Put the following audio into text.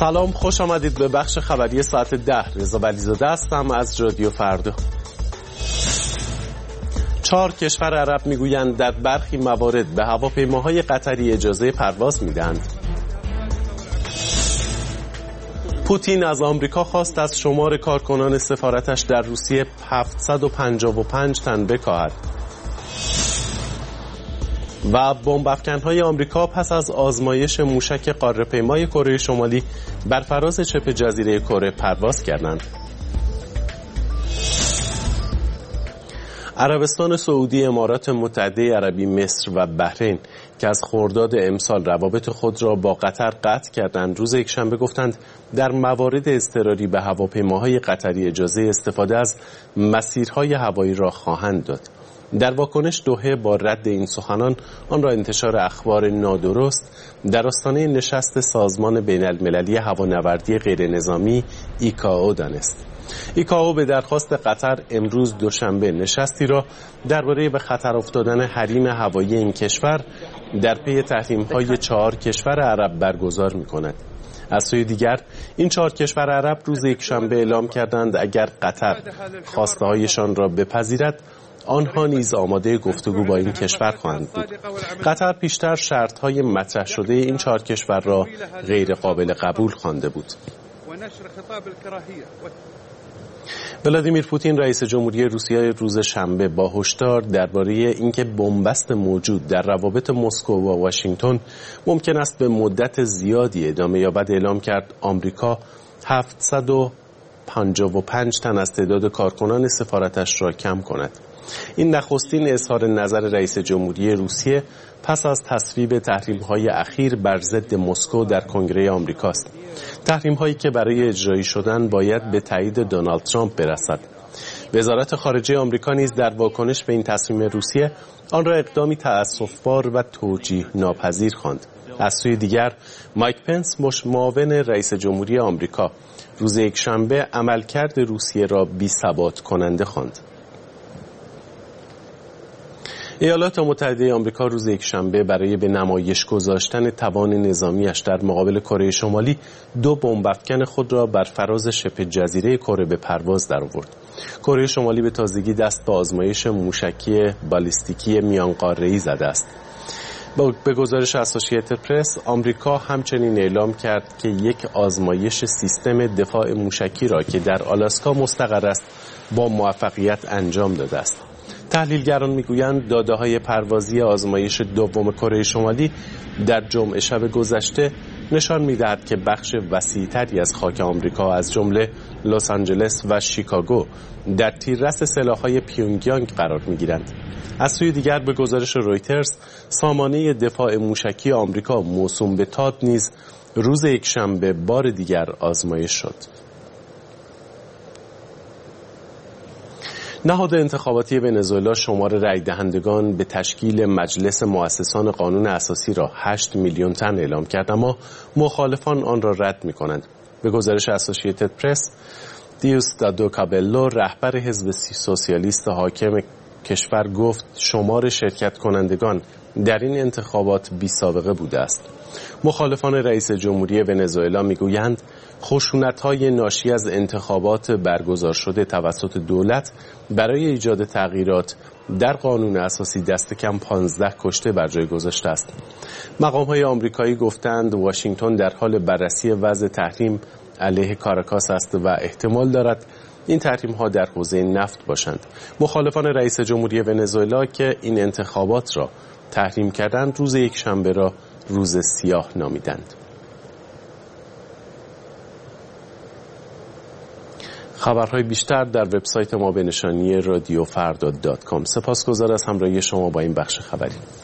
سلام، خوش آمدید به بخش خبری ساعت 10. رضا ولیزاده هستم از رادیو فردا. 4 کشور عرب میگویند در برخی موارد به هواپیماهای قطری اجازه پرواز میدهند. پوتین از آمریکا خواست از شمار کارکنان سفارتش در روسیه 755 تن بکاهد. و بمب‌افکن‌های آمریکا پس از آزمایش موشک قاره‌پیمای کره شمالی بر فراز شبه جزیره کره پرواز کردند. عربستان سعودی، امارات متحده عربی، مصر و بحرین که از خرداد امسال روابط خود را با قطر قطع کردند، روز یکشنبه گفتند در موارد اضطراری به هواپیماهای قطری اجازه استفاده از مسیرهای هوایی را خواهند داد. در واکنش دوحه با رد این سخنان آن را انتشار اخبار نادرست در آستانه نشست سازمان بین المللی هوانوردی غیرنظامی ایکائو دانست. ایکائو به درخواست قطر امروز دوشنبه نشستی را درباره به خطر افتادن حریم هوایی این کشور در پی تحریم‌های 4 کشور عرب برگزار می‌کند. از سوی دیگر این 4 کشور عرب روز یکشنبه اعلام کردند اگر قطر خواسته‌هایشان را بپذیرد آنها نیز آماده گفتگو با این کشور خواهند بود. قطر پیشتر شرط‌های مطرح شده این 4 کشور را غیر قابل قبول خوانده بود. ولادیمیر پوتین رئیس جمهوری روسیه روز شنبه با هشدار درباره اینکه بنبست موجود در روابط مسکو و واشنگتن ممکن است به مدت زیادی ادامه یابد اعلام کرد آمریکا 755 تن از تعداد کارکنان سفارتش را کم کند. این نخستین اظهار نظر رئیس جمهوری روسیه پس از تصویب تحریم‌های اخیر بر ضد مسکو در کنگره آمریکاست. تحریم‌هایی که برای اجرایی شدن باید به تایید دونالد ترامپ برسد. وزارت خارجه آمریکا نیز در واکنش به این تصمیم روسیه آن را اقدامی تأسف‌بار و توجیه ناپذیر خواند. از سوی دیگر مایک پنس معاون رئیس جمهوری آمریکا روز یکشنبه عملکرد روسیه را بی‌ثبات کننده خواند. ایالات متحده آمریکا روز یکشنبه برای به نمایش گذاشتن توان نظامیش در مقابل کره شمالی 2 بمب‌افکن خود را بر فراز شبه جزیره کره به پرواز درآورد. کره شمالی به تازگی دست به آزمایش موشکی بالیستیکی میان قاره‌ای زده است. به گزارش اسوسییتد پرس، آمریکا همچنین اعلام کرد که یک آزمایش سیستم دفاع موشکی را که در آلاسکا مستقر است با موفقیت انجام داده است. تحلیلگران میگویند داده‌های پروازی آزمایش دوم کره شمالی در جمعه شب گذشته نشان می‌دهد که بخش وسیع‌تری از خاک آمریکا از جمله لس آنجلس و شیکاگو در تیررس سلاح‌های پیونگیانگ قرار می‌گیرند. از سوی دیگر به گزارش رویترز، سامانه دفاع موشکی آمریکا موسوم به تاد نیز روز یکشنبه بار دیگر آزمایش شد. نهاد انتخاباتی ونزوئلا شمار رای دهندگان به تشکیل مجلس مؤسسان قانون اساسی را 8 میلیون تن اعلام کرد، اما مخالفان آن را رد می‌کنند. به گزارش اسوسییتد پرس، دیوستادو کابلو رهبر حزب سوسیالیست حاکم کشور گفت شمار شرکت کنندگان در این انتخابات بی سابقه بوده است. مخالفان رئیس جمهوری ونزوئلا میگویند خشونت‌های ناشی از انتخابات برگزار شده توسط دولت برای ایجاد تغییرات در قانون اساسی دست کم 15 کشته بر جای گذاشته است. مقام‌های آمریکایی گفتند واشنگتن در حال بررسی وضع تحریم علیه کاراکاس است و احتمال دارد این تحریم‌ها در حوزه نفت باشند. مخالفان رئیس جمهوری ونزوئلا که این انتخابات را تحریم کردند روز یکشنبه را روز سیاه نامیدند. خبرهای بیشتر در وبسایت ما به نشانی radiofrda.com. سپاسگزار از همراهی شما با این بخش خبری.